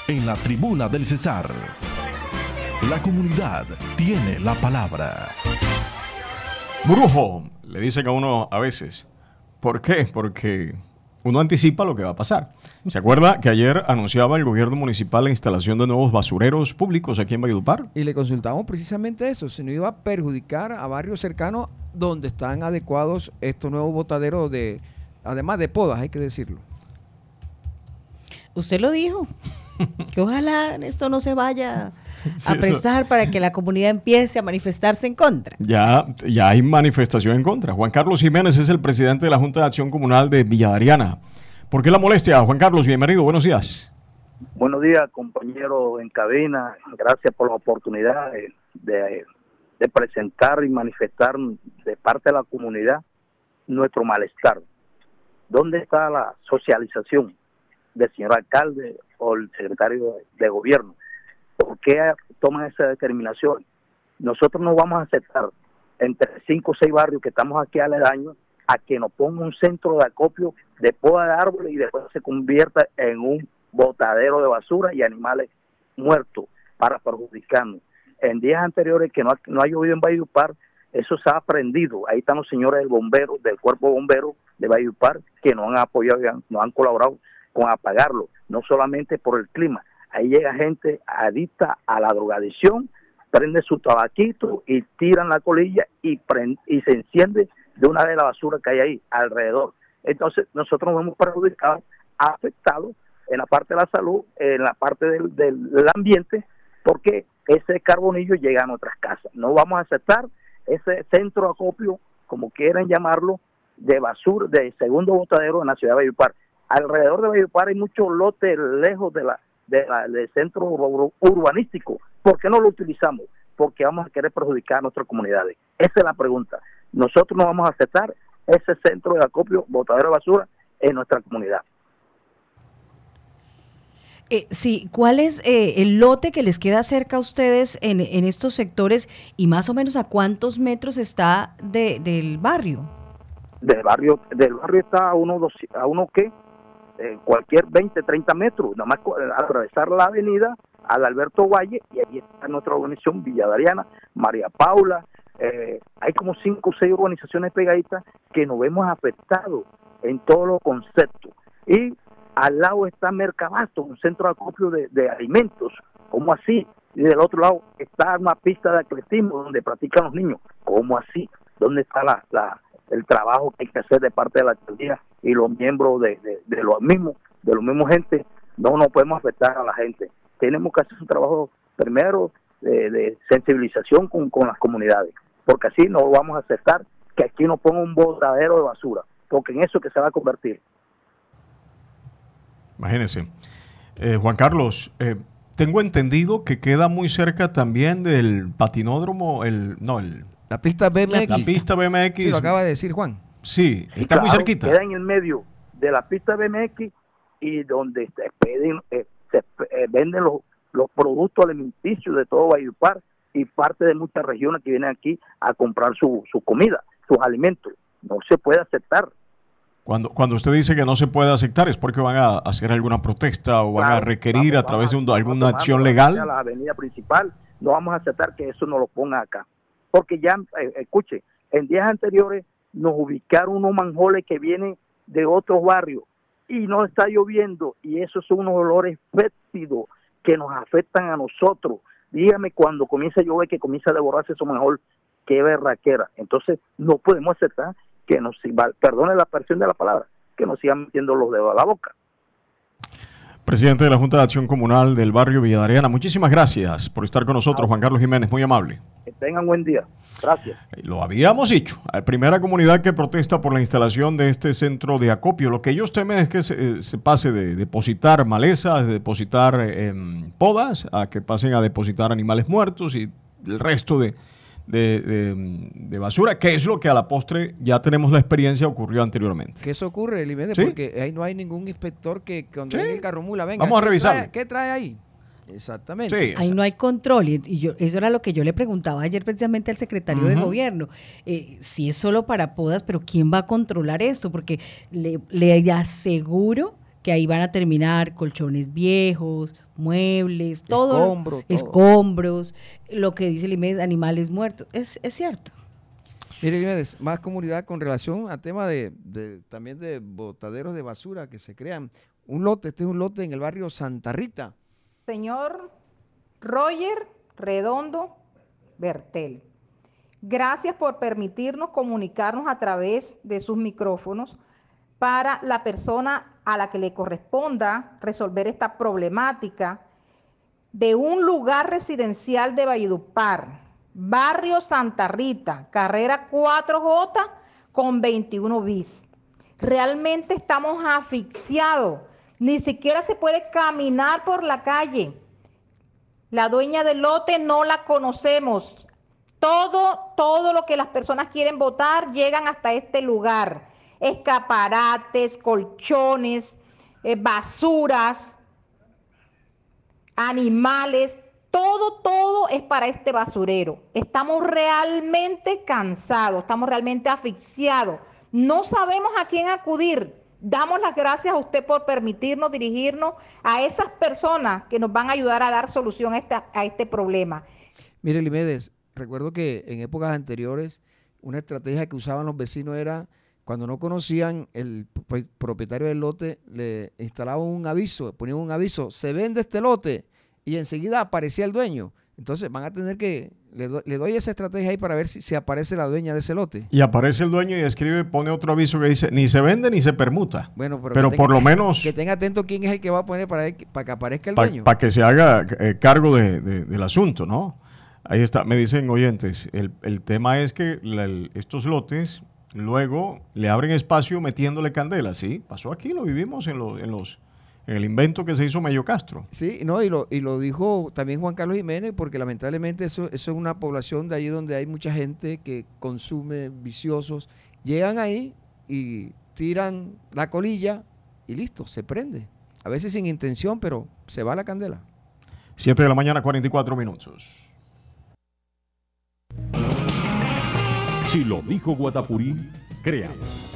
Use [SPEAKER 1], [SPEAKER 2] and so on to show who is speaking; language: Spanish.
[SPEAKER 1] en la tribuna del Cesar. La comunidad tiene la palabra.
[SPEAKER 2] Brujo, le dicen a uno a veces. ¿Por qué? Porque uno anticipa lo que va a pasar. ¿Se acuerda que ayer anunciaba el gobierno municipal la instalación de nuevos basureros públicos aquí en Valledupar?
[SPEAKER 3] Y le consultamos precisamente eso, si no iba a perjudicar a barrios cercanos donde están adecuados estos nuevos botaderos además de podas, hay que decirlo.
[SPEAKER 4] Usted lo dijo, que ojalá esto no se vaya a prestar para que la comunidad empiece a manifestarse en contra.
[SPEAKER 2] Ya hay manifestación en contra. Juan Carlos Jiménez es el presidente de la Junta de Acción Comunal de Villa Adriana. ¿Por qué la molestia, Juan Carlos? Bienvenido, buenos días.
[SPEAKER 5] Buenos días, compañero en cabina. Gracias por la oportunidad de presentar y manifestar de parte de la comunidad nuestro malestar. ¿Dónde está la socialización del señor alcalde o el secretario de gobierno? ¿Por qué toman esa determinación? Nosotros no vamos a aceptar entre 5 o 6 barrios que estamos aquí aledaños a que nos ponga un centro de acopio de poda de árboles y después se convierta en un botadero de basura y animales muertos para perjudicarnos. En días anteriores que no ha llovido en Valledupar, eso se ha aprendido. Ahí están los señores del cuerpo bombero de Valledupar que nos han apoyado y nos han colaborado con apagarlo, no solamente por el clima. Ahí llega gente adicta a la drogadicción, prende su tabaquito y tiran la colilla y se enciende de una de las basuras que hay ahí alrededor. Entonces nosotros nos hemos perjudicado, afectado en la parte de la salud, en la parte del ambiente, porque ese carbonillo llega a nuestras casas. No vamos a aceptar ese centro de acopio, como quieran llamarlo, de basura, de segundo botadero en la ciudad de Valledupar. Alrededor de Valledupar hay muchos lotes lejos del centro urbanístico. ¿Por qué no lo utilizamos? Porque vamos a querer perjudicar a nuestras comunidades. Esa es la pregunta. Nosotros no vamos a aceptar ese centro de acopio, botadero de basura en nuestra comunidad.
[SPEAKER 4] Sí, ¿cuál es el lote que les queda cerca a ustedes en estos sectores y más o menos a cuántos metros está del barrio? Del
[SPEAKER 5] barrio está cualquier 20, 30 metros, nada más atravesar la avenida al Alberto Valle y ahí está nuestra organización Villa Adriana, María Paula. Hay como 5 o 6 organizaciones pegaditas que nos vemos afectados en todos los conceptos. Y al lado está Mercabasto, un centro de acopio de alimentos, ¿cómo así? Y del otro lado está una pista de atletismo donde practican los niños, ¿cómo así? ¿Dónde está el trabajo que hay que hacer de parte de la alcaldía y los miembros de los mismos gente? No podemos afectar a la gente. Tenemos que hacer un trabajo primero de sensibilización con las comunidades, porque así no vamos a aceptar que aquí nos ponga un botadero de basura, porque en eso que se va a convertir.
[SPEAKER 2] Imagínense. Juan Carlos, tengo entendido que queda muy cerca también del patinódromo,
[SPEAKER 3] la pista BMX.
[SPEAKER 2] La pista BMX.
[SPEAKER 3] Sí, lo acaba de decir Juan.
[SPEAKER 2] Sí, está muy cerquita.
[SPEAKER 5] Queda en el medio de la pista BMX y donde se venden los productos alimenticios de todo Valledupar y parte de muchas regiones que vienen aquí a comprar su comida, sus alimentos. No se puede aceptar.
[SPEAKER 2] Cuando usted dice que no se puede aceptar, ¿es porque van a hacer alguna protesta o van a requerir a través de alguna acción legal?
[SPEAKER 5] A la avenida principal, no vamos a aceptar que eso nos lo ponga acá. Porque ya, escuche, en días anteriores nos ubicaron unos manjoles que vienen de otros barrios y no está lloviendo y esos son unos olores fétidos que nos afectan a nosotros. Dígame cuando comienza a llover que comienza a devorarse esos manjoles, qué berraquera. Entonces no podemos aceptar que nos, perdone la expresión de la palabra, que nos sigan metiendo los dedos a la boca.
[SPEAKER 2] Presidente de la Junta de Acción Comunal del barrio Villa Adriana, muchísimas gracias por estar con nosotros, Juan Carlos Jiménez, muy amable.
[SPEAKER 5] Que tengan buen día. Gracias.
[SPEAKER 2] Lo habíamos dicho, la primera comunidad que protesta por la instalación de este centro de acopio. Lo que ellos temen es que se pase de depositar malezas, de depositar podas, a que pasen a depositar animales muertos y el resto de basura, que es lo que a la postre ya tenemos la experiencia, ocurrió anteriormente.
[SPEAKER 3] Que eso ocurre, Eliméndez, ¿sí? Porque ahí no hay ningún inspector que cuando venga el carromula venga.
[SPEAKER 2] Vamos a revisar.
[SPEAKER 3] ¿Qué trae ahí? Exactamente.
[SPEAKER 4] Sí, ahí no hay control y eso era lo que yo le preguntaba ayer precisamente al secretario de gobierno. Si es solo para podas, pero ¿quién va a controlar esto? Porque le aseguro que ahí van a terminar colchones viejos, muebles, todo,
[SPEAKER 3] Escombro, todo.
[SPEAKER 4] escombros, lo que dice el IMED, animales muertos. Es cierto.
[SPEAKER 3] Mire, Diomedes, más comunidad con relación al tema también de botaderos de basura que se crean. Este es un lote en el barrio Santa Rita.
[SPEAKER 6] Señor Roger Redondo Bertel, gracias por permitirnos comunicarnos a través de sus micrófonos para la persona a la que le corresponda resolver esta problemática de un lugar residencial de Valledupar, barrio Santa Rita, carrera 4J con 21 bis. Realmente estamos asfixiados, ni siquiera se puede caminar por la calle. La dueña del lote no la conocemos. Todo lo que las personas quieren botar llegan hasta este lugar. Escaparates, colchones, basuras, animales, todo es para este basurero. Estamos realmente cansados, estamos realmente asfixiados. No sabemos a quién acudir. Damos las gracias a usted por permitirnos dirigirnos a esas personas que nos van a ayudar a dar solución a este problema.
[SPEAKER 3] Mire, Limedes, recuerdo que en épocas anteriores una estrategia que usaban los vecinos era, cuando no conocían el propietario del lote, le instalaban un aviso, ponían un aviso, se vende este lote, y enseguida aparecía el dueño. Entonces van a tener que, le doy esa estrategia ahí para ver si aparece la dueña de ese lote.
[SPEAKER 2] Y aparece el dueño y escribe, pone otro aviso que dice, ni se vende ni se permuta.
[SPEAKER 3] Bueno,
[SPEAKER 2] pero por lo menos...
[SPEAKER 3] Que tenga atento quién es el que va a poner para que aparezca el dueño.
[SPEAKER 2] Para que se haga cargo del asunto, ¿no? Ahí está, me dicen oyentes, el tema es que estos lotes luego le abren espacio metiéndole candela, ¿sí? Pasó aquí, lo vivimos en el invento que se hizo Mello Castro.
[SPEAKER 3] Sí, no, y lo dijo también Juan Carlos Jiménez, porque lamentablemente eso es una población de allí donde hay mucha gente que consume viciosos. Llegan ahí y tiran la colilla y listo, se prende. A veces sin intención, pero se va la candela.
[SPEAKER 2] 7 de la mañana, 44 minutos.
[SPEAKER 1] Si lo dijo Guatapurí, créalo.